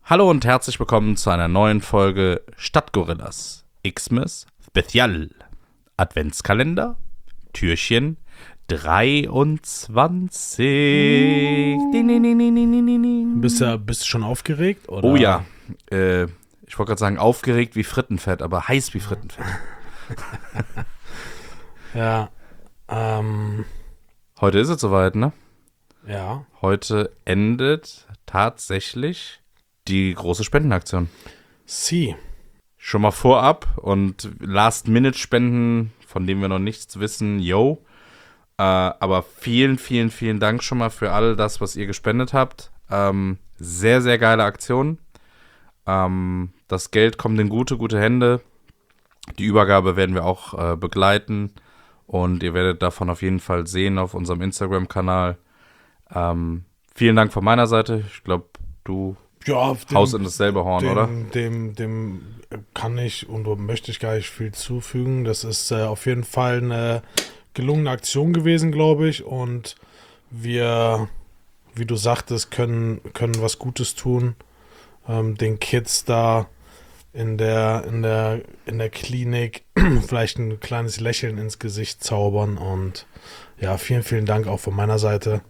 Hallo und herzlich willkommen zu einer neuen Folge Stadtgorillas Xmas Spezial Adventskalender Türchen 23. Ding, ding, ding, ding, ding, ding, ding. Bist du schon aufgeregt? Oder? Oh ja, ich wollte gerade sagen aufgeregt wie Frittenfett, aber heiß wie Frittenfett. Ja, Heute ist es soweit, ne? ja. Heute endet tatsächlich die große Spendenaktion. Sie. Schon mal vorab und Last-Minute-Spenden, von denen wir noch nichts wissen, yo. Aber vielen, vielen, vielen Dank schon mal für all das, was ihr gespendet habt. Sehr, sehr geile Aktion. Das Geld kommt in gute Hände. Die Übergabe werden wir auch begleiten und ihr werdet davon auf jeden Fall sehen auf unserem Instagram-Kanal. Vielen Dank von meiner Seite. Ich glaube, du haust in dasselbe Horn, oder? Dem kann ich und möchte ich gar nicht viel zufügen. Das ist auf jeden Fall eine gelungene Aktion gewesen, glaube ich. Und wir, wie du sagtest, können was Gutes tun. Den Kids da in der Klinik vielleicht ein kleines Lächeln ins Gesicht zaubern. Und ja, vielen, vielen Dank auch von meiner Seite.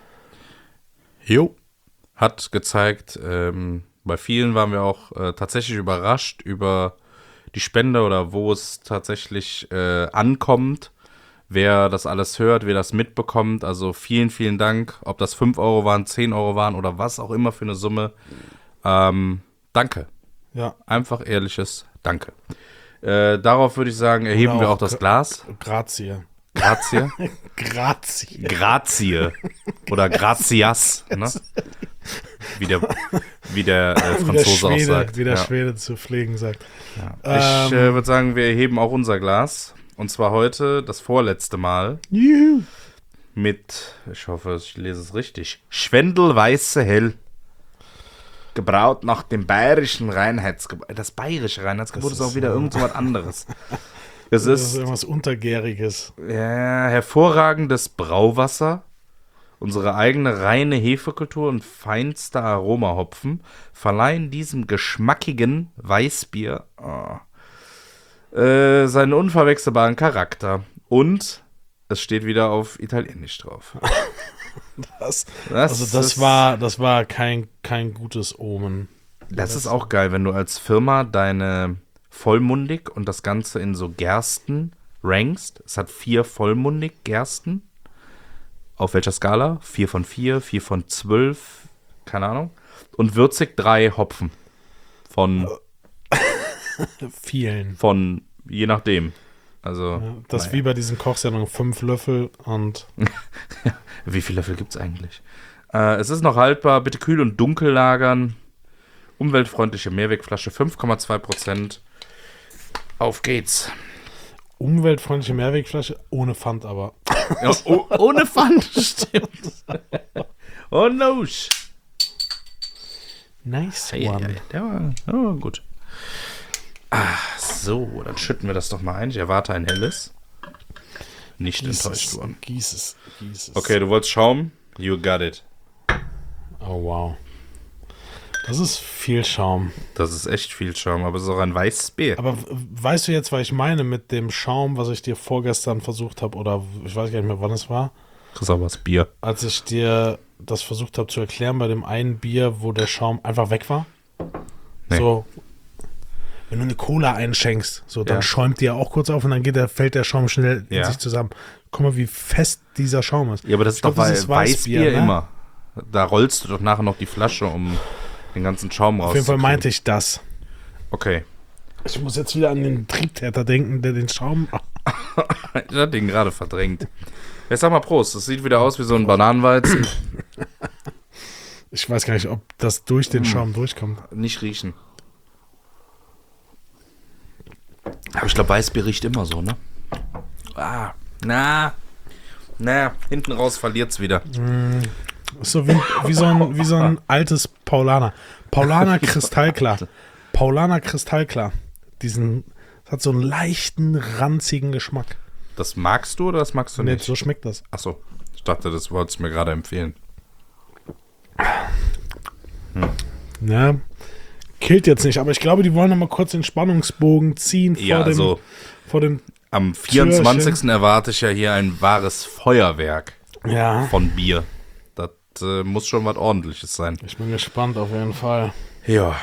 Jo. Hat gezeigt, bei vielen waren wir auch tatsächlich überrascht über die Spende oder wo es tatsächlich ankommt, wer das alles hört, wer das mitbekommt. Also vielen, vielen Dank, ob das 5 Euro waren, 10 Euro waren oder was auch immer für eine Summe. Danke. Ja. Einfach ehrliches Danke. Darauf würde ich sagen, erheben wir auch das Glas. Grazie. Grazie. Grazie. Grazie. Oder Grazias, ne? Wie der Franzose auch sagt. Wie der Ja. Schwede zu pflegen sagt. Ja. Ich würde sagen, wir erheben auch unser Glas. Und zwar heute das vorletzte Mal Juhu. mit, ich hoffe, ich lese es richtig, Schwendelweiße Hell. Gebraut nach dem bayerischen Reinheitsgebot. Das bayerische Reinheitsgebot Das ist auch ist, wieder irgend so was anderes. Es Das ist ist irgendwas Untergäriges. ja, hervorragendes Brauwasser, unsere eigene reine Hefekultur und feinster Aromahopfen verleihen diesem geschmackigen Weißbier seinen unverwechselbaren Charakter. Und es steht wieder auf Italienisch drauf. Das war kein gutes Omen. Das ist auch geil, wenn du als Firma deine vollmundig und das Ganze in so Gersten rankst. Es hat 4 vollmundig Gersten. Auf welcher Skala? 4 von 4, 4 von 12, keine Ahnung. Und würzig 3 Hopfen. Vielen. Von je nachdem. Also, Ja, das ist wie bei diesen Kochsendungen 5 Löffel und wie viele Löffel gibt es eigentlich? Es ist noch haltbar. Bitte kühl und dunkel lagern. Umweltfreundliche Mehrwegflasche, 5,2%. Auf geht's. umweltfreundliche Mehrwegflasche, ohne Pfand aber. Ja, ohne Pfand, stimmt. Oh no. Nice Hey, one. hey, der war gut. So, dann schütten wir das doch mal ein. Ich erwarte ein helles. Nicht enttäuscht worden. Gieß es. Okay, du wolltest Schaum? You got it. Oh, wow. Das ist viel Schaum. Das ist echt viel Schaum, aber es ist auch ein weißes Bier. Aber weißt du jetzt, was ich meine mit dem Schaum, was ich dir vorgestern versucht habe, oder ich weiß gar nicht mehr, wann es war, Das ist aber das Bier. als ich dir das versucht habe zu erklären bei dem einen Bier, wo der Schaum einfach weg war? Nee. So, wenn du eine Cola einschenkst, so, dann Ja. schäumt die ja auch kurz auf und dann fällt der Schaum schnell in Ja. sich zusammen. Guck mal, wie fest dieser Schaum ist. Ja, aber das ist Ich glaub, doch bei das ist Weißbier ne? immer. Da rollst du doch nachher noch die Flasche, um den ganzen Schaum Auf jeden Fall rauszukriegen. meinte ich das. Okay. Ich muss jetzt wieder an den Triebtäter denken, der den Schaum... Ich hatte den gerade verdrängt. Jetzt sag mal Prost. Das sieht wieder aus wie so ein Bananenweizen. Ich weiß gar nicht, ob das durch den Schaum durchkommt. Nicht riechen. Aber ich glaube, Weißbier riecht immer so, ne? Hinten raus verliert's wieder. Ist so wie so ein altes Paulaner. Paulaner Kristallklar. Das hat so einen leichten, ranzigen Geschmack. Das magst du oder das magst du Nee, nicht? so schmeckt das. Achso, ich dachte, das wolltest du mir gerade empfehlen. Ja, killt jetzt nicht, aber ich glaube, die wollen noch mal kurz den Spannungsbogen ziehen vor dem am 24. Türchen. Erwarte ich ja hier ein wahres Feuerwerk von Bier. Das muss schon was Ordentliches sein. Ich bin gespannt auf jeden Fall. Ja.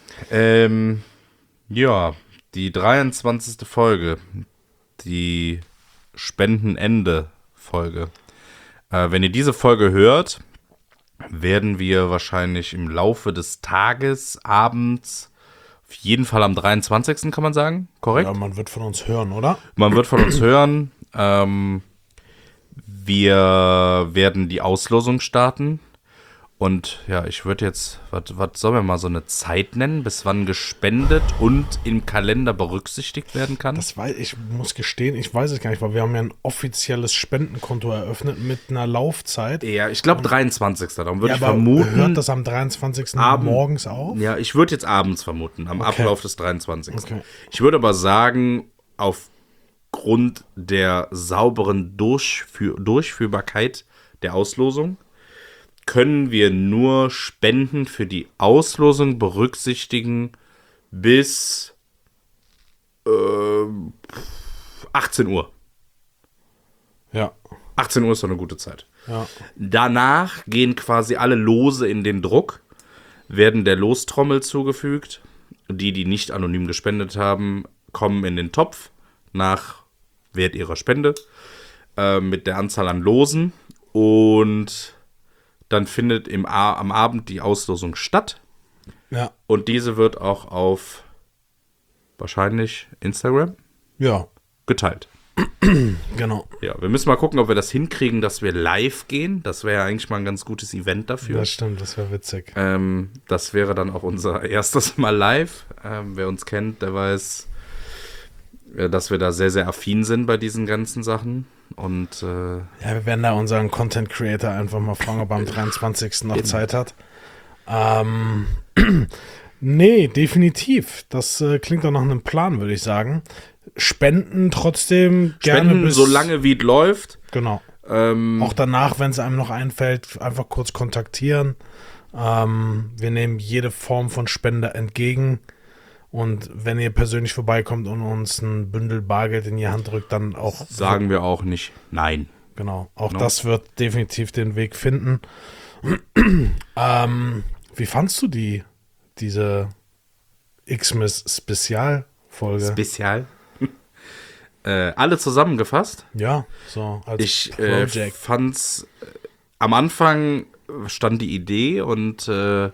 Die 23. Folge, die Spendenende-Folge. Wenn ihr diese Folge hört, werden wir wahrscheinlich im Laufe des Tages, abends, auf jeden Fall am 23. kann man sagen, korrekt? Ja, man wird von uns hören, oder? Man wird von uns hören. Wir werden die Auslosung starten. Und ja, ich würde jetzt, was sollen wir mal so eine Zeit nennen, bis wann gespendet und im Kalender berücksichtigt werden kann? Ich muss gestehen, ich weiß es gar nicht, weil wir haben ja ein offizielles Spendenkonto eröffnet mit einer Laufzeit. Ja, ich glaube 23. Darum würde ich vermuten. Hört das am 23. morgens auf? Ja, ich würde jetzt abends vermuten, am Ablauf des 23. Okay. Ich würde aber sagen, aufgrund der sauberen Durchführbarkeit der Auslosung können wir nur Spenden für die Auslosung berücksichtigen bis 18 Uhr. Ja. 18 Uhr ist doch eine gute Zeit. Ja. Danach gehen quasi alle Lose in den Druck, werden der Lostrommel zugefügt. Die nicht anonym gespendet haben, kommen in den Topf nach Wert ihrer Spende mit der Anzahl an Losen und dann findet am Abend die Auslosung statt. Ja. Und diese wird auch auf wahrscheinlich Instagram geteilt. Genau. Ja, wir müssen mal gucken, ob wir das hinkriegen, dass wir live gehen. Das wäre ja eigentlich mal ein ganz gutes Event dafür. Das stimmt, das wäre witzig. Das wäre dann auch unser erstes Mal live. Wer uns kennt, der weiß, dass wir da sehr, sehr affin sind bei diesen ganzen Sachen. Und wir werden da unseren Content Creator einfach mal fragen, ob er am 23. noch Zeit hat. Nee, definitiv. Das klingt doch nach einem Plan, würde ich sagen. Spenden trotzdem gerne so lange wie es läuft. Genau. Auch danach, wenn es einem noch einfällt, einfach kurz kontaktieren. Wir nehmen jede Form von Spende entgegen. Und wenn ihr persönlich vorbeikommt und uns ein Bündel Bargeld in die Hand drückt, dann auch... Sagen wir auch nicht nein. Genau, auch das wird definitiv den Weg finden. Wie fandst du diese Xmas-Spezialfolge? Spezial? Alle zusammengefasst? Ja, so als Project. Ich fand's... am Anfang stand die Idee und...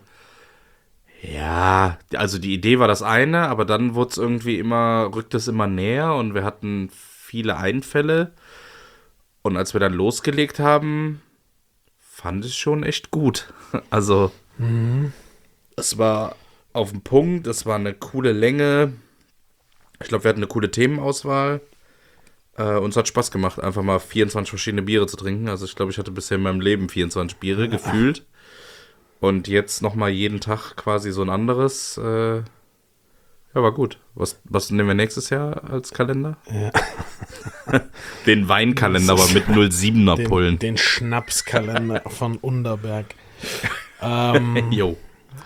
ja, also die Idee war das eine, aber dann rückte es immer näher und wir hatten viele Einfälle. Und als wir dann losgelegt haben, fand ich es schon echt gut. Also, es war auf den Punkt, es war eine coole Länge. Ich glaube, wir hatten eine coole Themenauswahl. Uns hat Spaß gemacht, einfach mal 24 verschiedene Biere zu trinken. Also ich glaube, ich hatte bisher in meinem Leben 24 Biere gefühlt. Und jetzt nochmal jeden Tag quasi so ein anderes. Ja, war gut. Was nehmen wir nächstes Jahr als Kalender? Ja. Den Weinkalender, aber mit 07er Pullen. Den Schnapskalender von Underberg. Jo.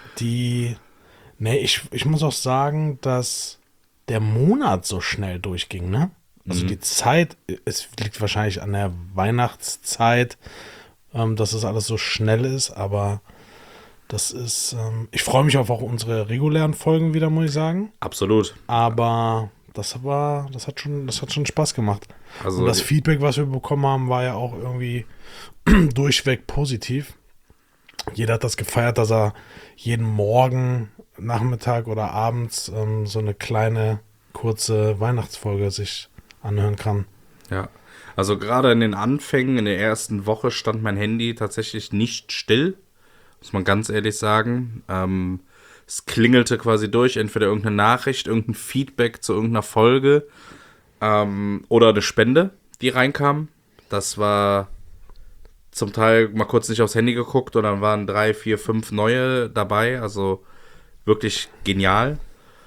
Ich muss auch sagen, dass der Monat so schnell durchging, ne? Also die Zeit, es liegt wahrscheinlich an der Weihnachtszeit, dass es alles so schnell ist, aber das ist, ich freue mich auf auch unsere regulären Folgen wieder, muss ich sagen. Absolut. Aber das hat schon Spaß gemacht. Also, und das Feedback, was wir bekommen haben, war ja auch irgendwie durchweg positiv. Jeder hat das gefeiert, dass er jeden Morgen, Nachmittag oder abends so eine kleine, kurze Weihnachtsfolge sich anhören kann. Ja, also gerade in den Anfängen, in der ersten Woche stand mein Handy tatsächlich nicht still, muss man ganz ehrlich sagen. Es klingelte quasi durch, entweder irgendeine Nachricht, irgendein Feedback zu irgendeiner Folge oder eine Spende, die reinkam. Das war zum Teil mal kurz nicht aufs Handy geguckt und dann waren 3, 4, 5 neue dabei, also wirklich genial.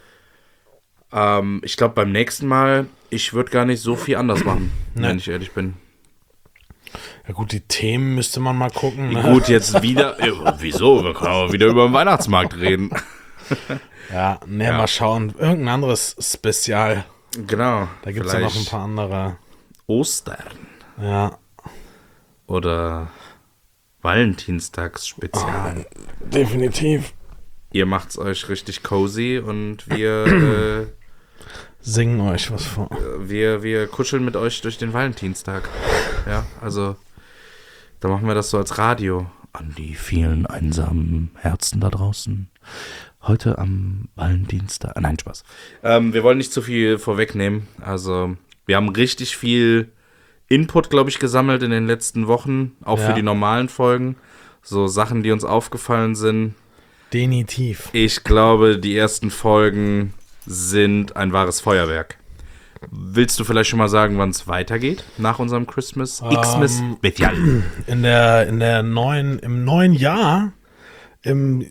Ich glaube, beim nächsten Mal, ich würde gar nicht so viel anders machen, wenn ich ehrlich bin. Ja gut, die Themen müsste man mal gucken. Ne? Gut, jetzt wieder, wieso? Wir können auch wieder über den Weihnachtsmarkt reden. Ja, mal schauen. Irgendein anderes Spezial. Genau. Da gibt es ja noch ein paar andere. Ostern. Ja. Oder Valentinstagsspezial. Definitiv. Ihr macht's euch richtig cozy und wir singen euch was vor. Wir kuscheln mit euch durch den Valentinstag. Ja, also da machen wir das so als Radio. An die vielen einsamen Herzen da draußen. Heute am Valentinstag. Nein, Spaß. Wir wollen nicht zu viel vorwegnehmen. Also wir haben richtig viel Input, glaube ich, gesammelt in den letzten Wochen. Auch für die normalen Folgen. So Sachen, die uns aufgefallen sind. Definitiv. Ich glaube, die ersten Folgen sind ein wahres Feuerwerk. Willst du vielleicht schon mal sagen, wann es weitergeht nach unserem Christmas Xmas Spezial? Im neuen Jahr, im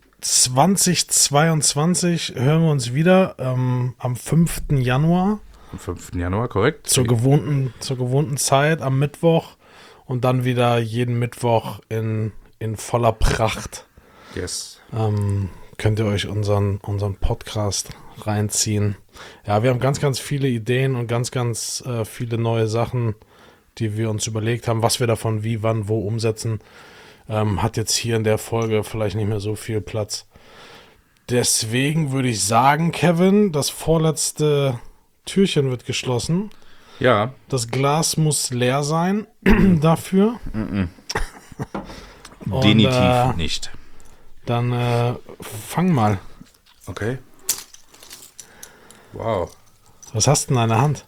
2022, hören wir uns wieder am 5. Januar. Am 5. Januar, korrekt. Zur gewohnten Zeit am Mittwoch und dann wieder jeden Mittwoch in voller Pracht. Yes. Könnt ihr euch unseren Podcast reinziehen. Ja, wir haben ganz, ganz viele Ideen und ganz, ganz viele neue Sachen, die wir uns überlegt haben, was wir davon wie, wann, wo umsetzen. Hat jetzt hier in der Folge vielleicht nicht mehr so viel Platz. Deswegen würde ich sagen, Kevin, das vorletzte Türchen wird geschlossen. Ja. Das Glas muss leer sein dafür. Definitiv nicht. Dann fang mal. Okay. Wow. Was hast du denn in deiner Hand?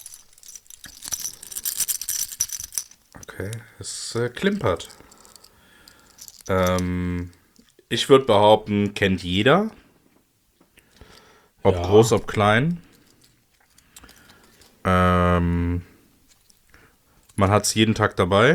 Okay, es klimpert. Ich würde behaupten, kennt jeder. Ob groß, ob klein. Man hat es jeden Tag dabei.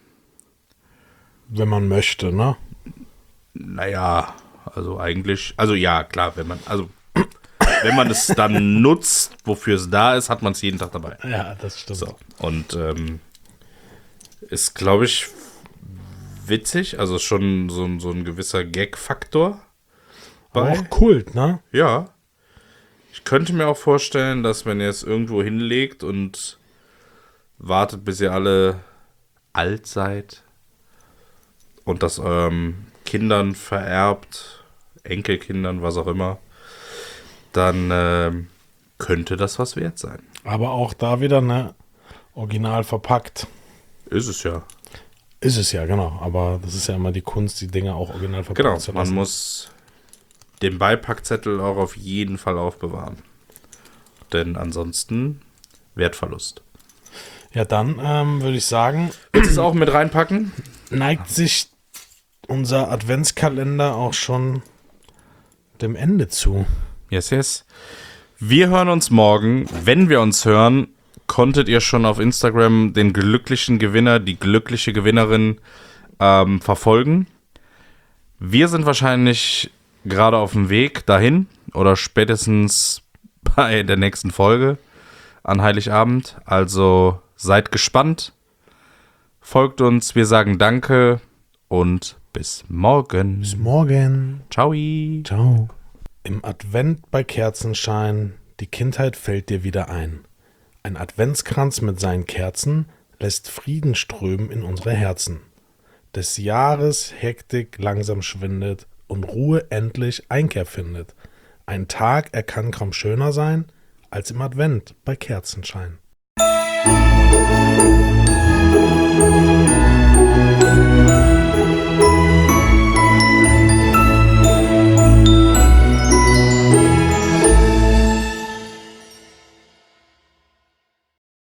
Wenn man möchte, ne? Naja, also eigentlich, also ja, klar, wenn man es dann nutzt, wofür es da ist, hat man es jeden Tag dabei. Ja, das stimmt. So. Und ist, glaube ich, witzig, also schon so ein gewisser Gag-Faktor. Auch Kult, ne? Ja. Ich könnte mir auch vorstellen, dass wenn ihr es irgendwo hinlegt und wartet, bis ihr alle alt seid und das Kindern vererbt, Enkelkindern, was auch immer, dann könnte das was wert sein. Aber auch da wieder, ne? Original verpackt. Ist es ja. Ist es ja, genau. Aber das ist ja immer die Kunst, die Dinge auch original verpackt Genau, zu lassen. man muss den Beipackzettel auch auf jeden Fall aufbewahren. Denn ansonsten Wertverlust. Ja, dann würde ich sagen, Willst du es auch mit reinpacken? neigt sich unser Adventskalender auch schon dem Ende zu. Yes, yes. Wir hören uns morgen. Wenn wir uns hören, konntet ihr schon auf Instagram den glücklichen Gewinner, die glückliche Gewinnerin verfolgen. Wir sind wahrscheinlich gerade auf dem Weg dahin oder spätestens bei der nächsten Folge an Heiligabend. Also seid gespannt. Folgt uns. Wir sagen Danke und bis morgen. Bis morgen. Ciao. Ciao. Im Advent bei Kerzenschein, die Kindheit fällt dir wieder ein. Ein Adventskranz mit seinen Kerzen lässt Frieden strömen in unsere Herzen. Des Jahres Hektik langsam schwindet und Ruhe endlich Einkehr findet. Ein Tag, er kann kaum schöner sein, als im Advent bei Kerzenschein.